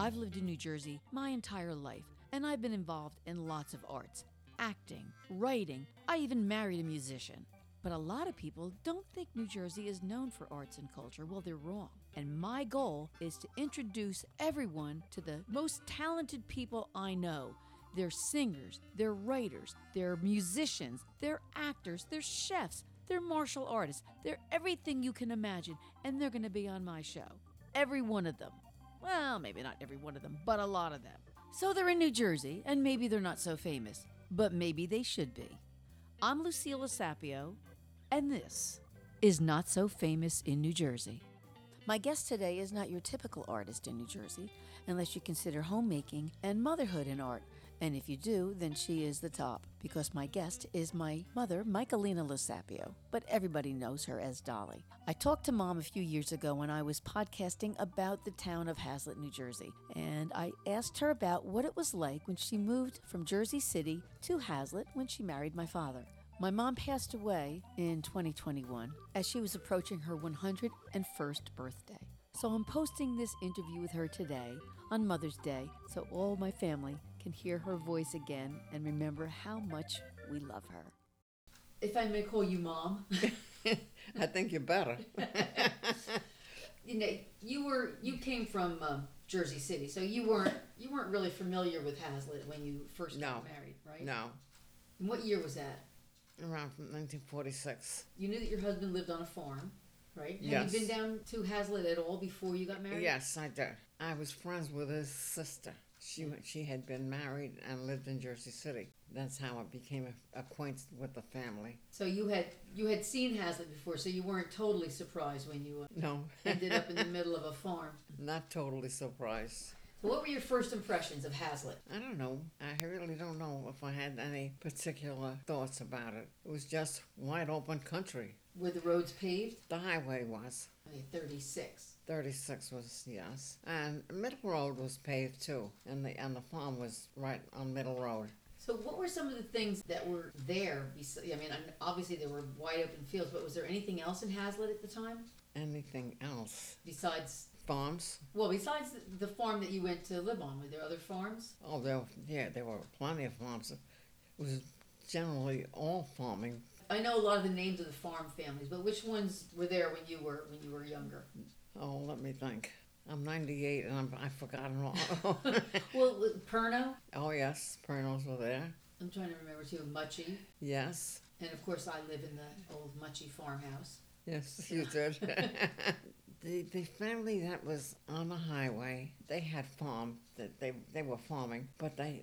I've lived in New Jersey my entire life, and I've been involved in lots of arts, acting, writing. I even married a musician. But a lot of people don't think New Jersey is known for arts and culture. Well, they're wrong. And my goal is to introduce everyone to the most talented people I know. They're singers, they're writers, they're musicians, they're actors, they're chefs, they're martial artists, they're everything you can imagine, and they're going to be on my show. Every one of them. Well, maybe not every one of them, but a lot of them. So they're in New Jersey, and maybe they're not so famous, but maybe they should be. I'm Lucille Sapio, and this is Not So Famous in New Jersey. My guest today is not your typical artist in New Jersey, unless you consider homemaking and motherhood an art. And if you do, then she is the top, because my guest is my mother, Michaelina Losapio, but everybody knows her as Dolly. I talked to Mom a few years ago when I was podcasting about the town of Hazlet, New Jersey, and I asked her about what it was like when she moved from Jersey City to Hazlet when she married my father. My mom passed away in 2021 as she was approaching her 101st birthday. So I'm posting this interview with her today on Mother's Day so all my family can hear her voice again and remember how much we love her. If I may call you Mom. I think you better. You came from Jersey City, so you weren't really familiar with Hazlet when you first got married, right? No. And what year was that? Around 1946. You knew that your husband lived on a farm, right? Yes. Have you been down to Hazlet at all before you got married? Yes, I did. I was friends with his sister. She had been married and lived in Jersey City. That's how I became acquainted with the family. So you had seen Hazlet before, so you weren't totally surprised when you No. ended up in the middle of a farm. Not totally surprised. So what were your first impressions of Hazlet? I don't know. I really don't know if I had any particular thoughts about it. It was just wide open country. Were the roads paved? The highway was. 36. 36 was, yes. And Middle Road was paved too. And the farm was right on Middle Road. So what were some of the things that were there? I mean, obviously there were wide open fields, but was there anything else in Hazlet at the time? Anything else? Besides farms? Well, besides the farm that you went to live on, were there other farms? Oh, there were plenty of farms. It was generally all farming. I know a lot of the names of the farm families, but which ones were there when you were younger? Oh, let me think. I'm 98 and I've forgotten all. Well, Perno? Oh, yes. Pernos were there. I'm trying to remember, too. Muchie. Yes. And, of course, I live in the old Muchie farmhouse. Yes, you did. The family that was on the highway, they had farm. They were farming, but the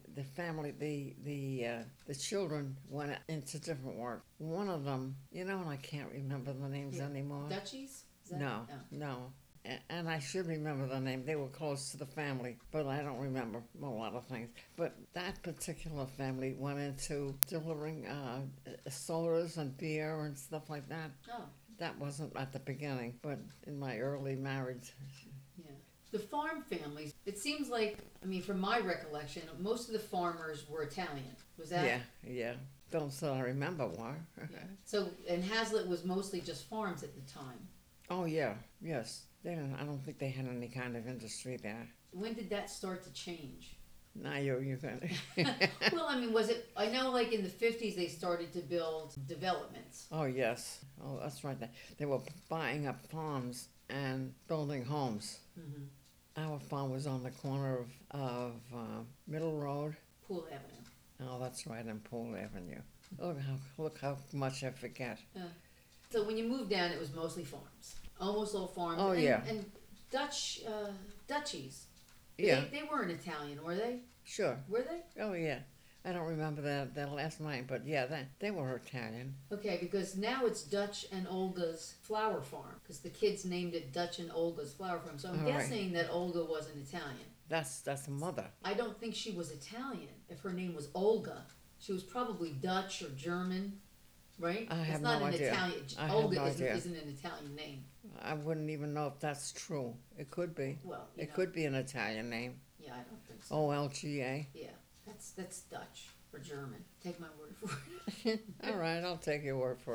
children went into different work. One of them, and I can't remember the names anymore. Dutchies? No. And I should remember the name. They were close to the family, but I don't remember a lot of things. But that particular family went into delivering sodas and beer and stuff like that. Oh. That wasn't at the beginning, but in my early marriage. Yeah. The farm families, it seems like, from my recollection, most of the farmers were Italian. Was that? Yeah. Those that I remember were. Yeah. So, and Hazlet was mostly just farms at the time. Oh, yeah. Yes. I don't think they had any kind of industry there. When did that start to change? Now you're going to... Well, was it... I know, like, in the 50s, they started to build developments. Oh, yes. Oh, that's right. They were buying up farms and building homes. Mm-hmm. Our farm was on the corner of Middle Road. Poole Avenue. Oh, that's right, on Poole Avenue. Look how much I forget. So when you moved down, it was mostly farms. Almost all farms. Oh, yeah. And Dutchies. Yeah. They weren't Italian, were they? Sure. Were they? Oh, yeah. I don't remember their last name, but yeah, they were Italian. Okay, because now it's Dutch and Olga's Flower Farm, because the kids named it Dutch and Olga's Flower Farm. So I'm guessing that Olga wasn't Italian. That's the mother. I don't think she was Italian. If her name was Olga, she was probably Dutch or German, right? I have no idea. Italian. Olga isn't an Italian name. I wouldn't even know if that's true. It could be. Well, it could be an Italian name. Yeah, I don't think so. Olga. Yeah, that's Dutch or German. Take my word for it. All right, I'll take your word for it.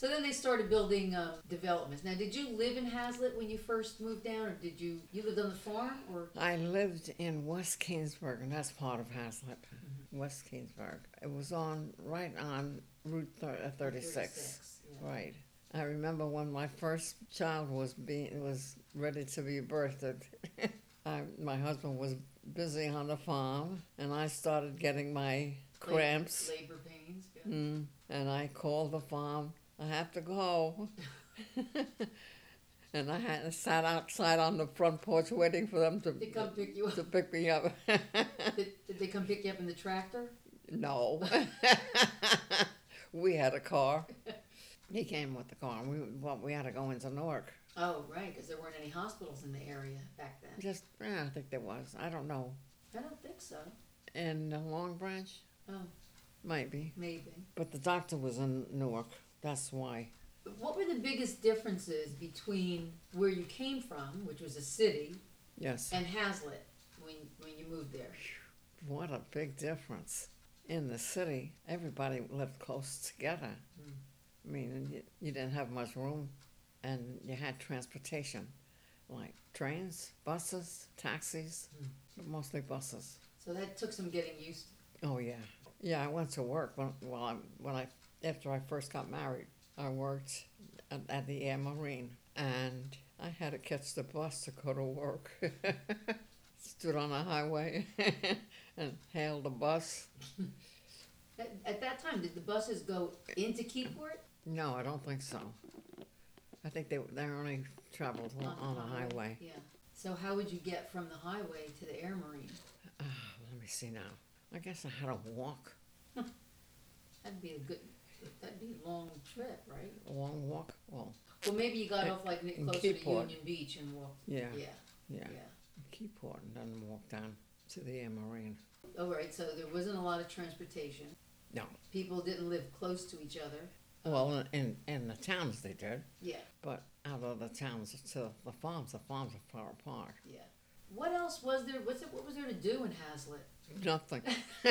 So then they started building developments. Now, did you live in Hazlet when you first moved down, or did you lived on the farm, or? I lived in West Keensburg, and that's part of Hazlet. West Keensburg. It was right on Route 36. Yeah. Right. I remember when my first child was ready to be birthed. My husband was busy on the farm, and I started getting my cramps. Labor pains. Yeah. And I called the farm. I have to go. And I had to sat outside on the front porch waiting for them to They come pick you up. to pick me up. Did they come pick you up in the tractor? No. We had a car. He came with the car. We had to go into Newark. Oh, right, because there weren't any hospitals in the area back then. I think there was. I don't know. I don't think so. In Long Branch? Oh, Maybe. maybe. But the doctor was in Newark. That's why. What were the biggest differences between where you came from, which was a city, Yes. and Hazlet when you moved there? What a big difference. In the city, everybody lived close together. I mean, you didn't have much room, and you had transportation, like trains, buses, taxis, but mostly buses. So that took some getting used to. Oh yeah, yeah. I went to work after I first got married. I worked at the Air Marine, and I had to catch the bus to go to work. Stood on the highway and hailed the bus. At that time, did the buses go into Keyport? No, I don't think so. I think they only traveled on the highway. Yeah. So how would you get from the highway to the Air Marine? Let me see now. I guess I had to walk. That'd be a long trip, right? A long walk? Well, Maybe you got off like in closer to Keyport. Union Beach and walked. yeah. Yeah. Yeah. Keyport and then walk down to the Air Marine. Oh, right. So there wasn't a lot of transportation. No. People didn't live close to each other. Well, in the towns they did, Yeah. but out of the towns to the farms are far apart. Yeah. What else was there? What was there to do in Hazlet? Nothing.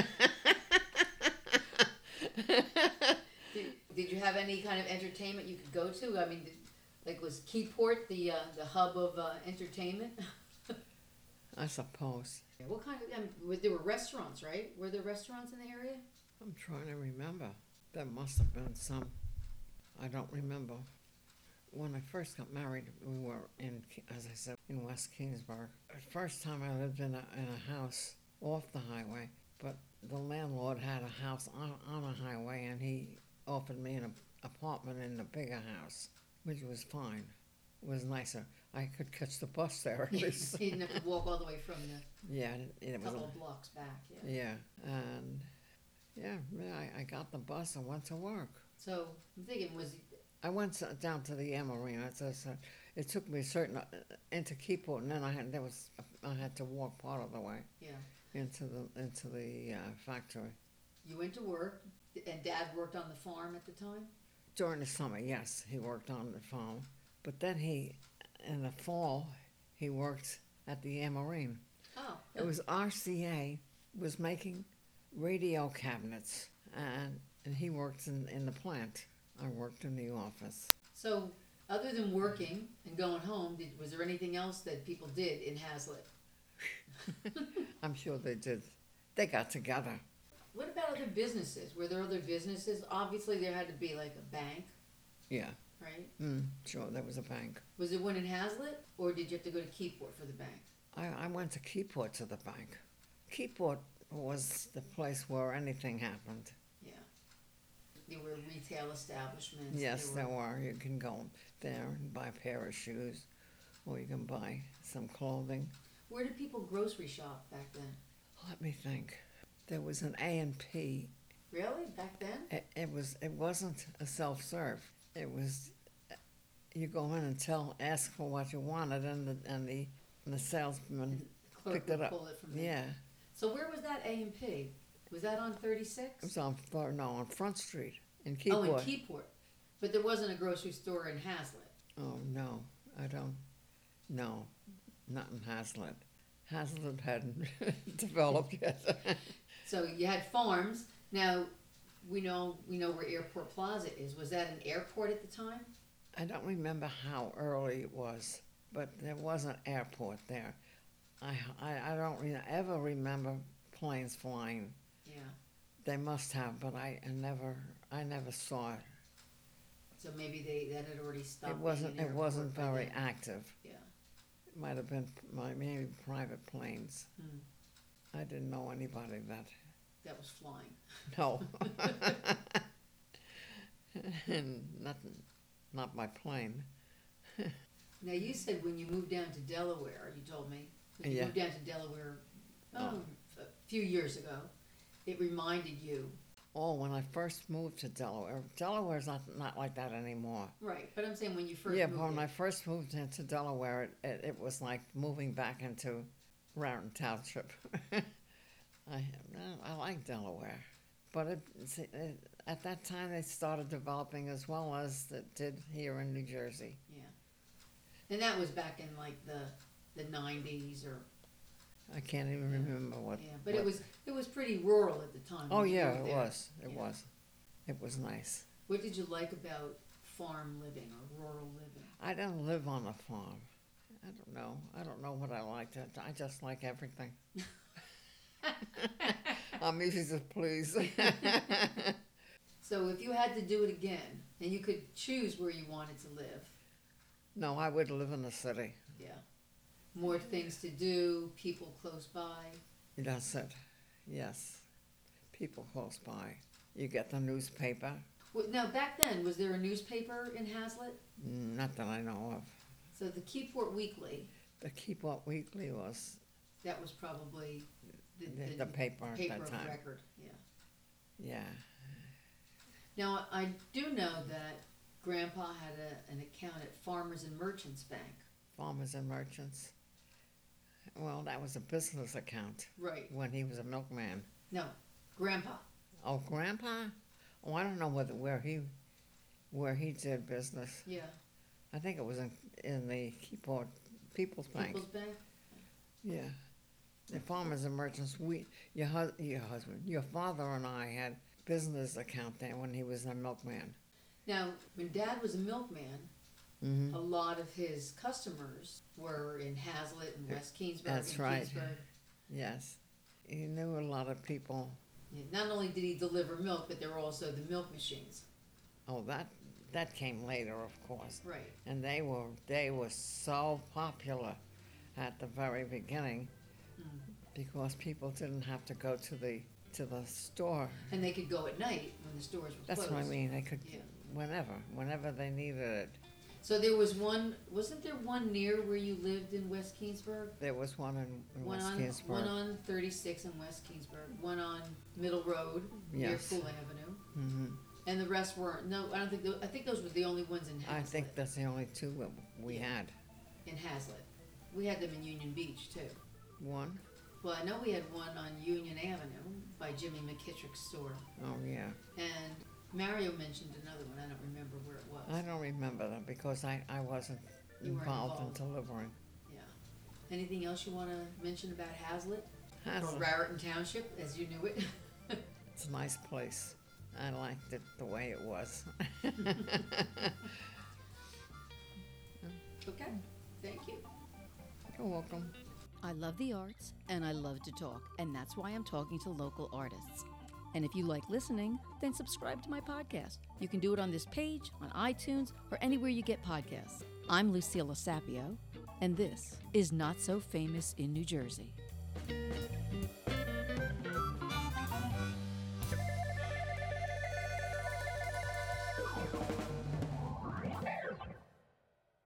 Did you have any kind of entertainment you could go to? I mean, was Keyport the hub of entertainment? I suppose. What kind of? There were restaurants, right? Were there restaurants in the area? I'm trying to remember. There must have been some. I don't remember. When I first got married, we were as I said, in West Keensburg. The first time I lived in a house off the highway, but the landlord had a house on a highway, and he offered me an apartment in the bigger house, which was fine. It was nicer. I could catch the bus there at least. You didn't have to walk all the way from the Yeah, it was couple of blocks back. Yeah. yeah, and I got the bus and went to work. So I'm thinking, I went down to the Air Marine. It took me into Keyport, and then I had to walk part of the way. Yeah. Into the factory. You went to work, and Dad worked on the farm at the time? During the summer, yes, he worked on the farm. But then in the fall, he worked at the Air Marine. Oh. It was RCA was making radio cabinets, and he worked in the plant. I worked in the office. So, other than working and going home, was there anything else that people did in Hazlet? I'm sure they did. They got together. What about other businesses? Were there other businesses? Obviously, there had to be like a bank, Yeah. right? Sure, there was a bank. Was there one in Hazlet, or did you have to go to Keyport for the bank? I went to Keyport to the bank. Keyport was the place where anything happened. Yeah. There were retail establishments. Yes, there were. You can go there and buy a pair of shoes, or you can buy some clothing. Where did people grocery shop back then? Let me think. There was an A&P. Really? Back then? It wasn't a self-serve. It was you go in and ask for what you wanted, and the salesman Clerk picked would it up. pull it from there. Yeah, So where was that A&P? Was that on 36? it was on Front Street in Oh, in Keyport. Keyport. But there wasn't a grocery store in Hazlet. Oh no, I don't. No, not in Hazlet. Hazlet hadn't developed yet. So you had farms. Now, we know where Airport Plaza is. Was that an airport at the time? I don't remember how early it was, but there was an airport there. I don't ever remember planes flying. Yeah. They must have, but I never saw it. So maybe that had already stopped. It wasn't very active. Yeah. It might have been maybe private planes. I didn't know anybody That was flying. No. Not my plane. Now you said when you moved down to Delaware, you told me when you moved down to Delaware a few years ago, it reminded you. Oh, when I first moved to Delaware. Delaware's not like that anymore. Right, but I'm saying when you first moved. Yeah, when I first moved into Delaware, it was like moving back into Raritan Township. I like Delaware, but at that time they started developing as well as it did here in New Jersey. Yeah, and that was back in like the 90s or. I can't even remember what. Yeah, but it was pretty rural at the time. Oh yeah, it was. It was nice. What did you like about farm living or rural living? I didn't live on a farm. I don't know. I don't know what I liked. I just like everything. I'm easy to please. So if you had to do it again, and you could choose where you wanted to live. No, I would live in the city. Yeah. More things to do, people close by. That's it. Yes. People close by. You get the newspaper. Well, now, back then, was there a newspaper in Hazlet? Not that I know of. So the Keyport Weekly. The Keyport Weekly was. That was probably the paper at that time. Of record, yeah. Yeah. Now, I do know that Grandpa had an account at Farmers and Merchants Bank. Farmers and Merchants. Well, that was a business account. Right. When he was a milkman. No, Grandpa. Oh, Grandpa? Oh, I don't know where he did business. Yeah. I think it was in the Keyport People's Bank. People's Bank? Yeah. The Farmers and Merchants, your father and I had business account there when he was a milkman. Now, when Dad was a milkman, Mm-hmm. a lot of his customers were in Hazlet and West Keensburg. That's and right. Keensburg. Yes. He knew a lot of people. Yeah, not only did he deliver milk, but there were also the milk machines. Oh, that came later, of course. Right. And they were so popular at the very beginning because people didn't have to go to the store. And they could go at night when the stores were That's closed. what I mean. They could whenever they needed it. So there was one, wasn't there one near where you lived in West Keensburg? There was one in West Keensburg. One on 36 in West Keensburg, one on Middle Road near Yes. Pool Avenue. Mm-hmm. And the rest weren't. No, I don't think. I think those were the only ones in Hazlet. I think that's the only two that we had. In Hazlet. We had them in Union Beach, too. One? Well, I know we had one on Union Avenue by Jimmy McKittrick's store. Oh, yeah. And Mario mentioned another one. I don't remember where it was. I don't remember them because I wasn't You weren't involved in involved. delivering. Yeah. Anything else you want to mention about Hazlet? Or Hazlet. Raritan Township, as you knew it? It's a nice place. I liked it the way it was. Okay. Thank you. You're welcome. I love the arts and I love to talk, and that's why I'm talking to local artists. And if you like listening, then subscribe to my podcast. You can do it on this page, on iTunes, or anywhere you get podcasts. I'm Lucilla Sapio, and this is Not So Famous in New Jersey.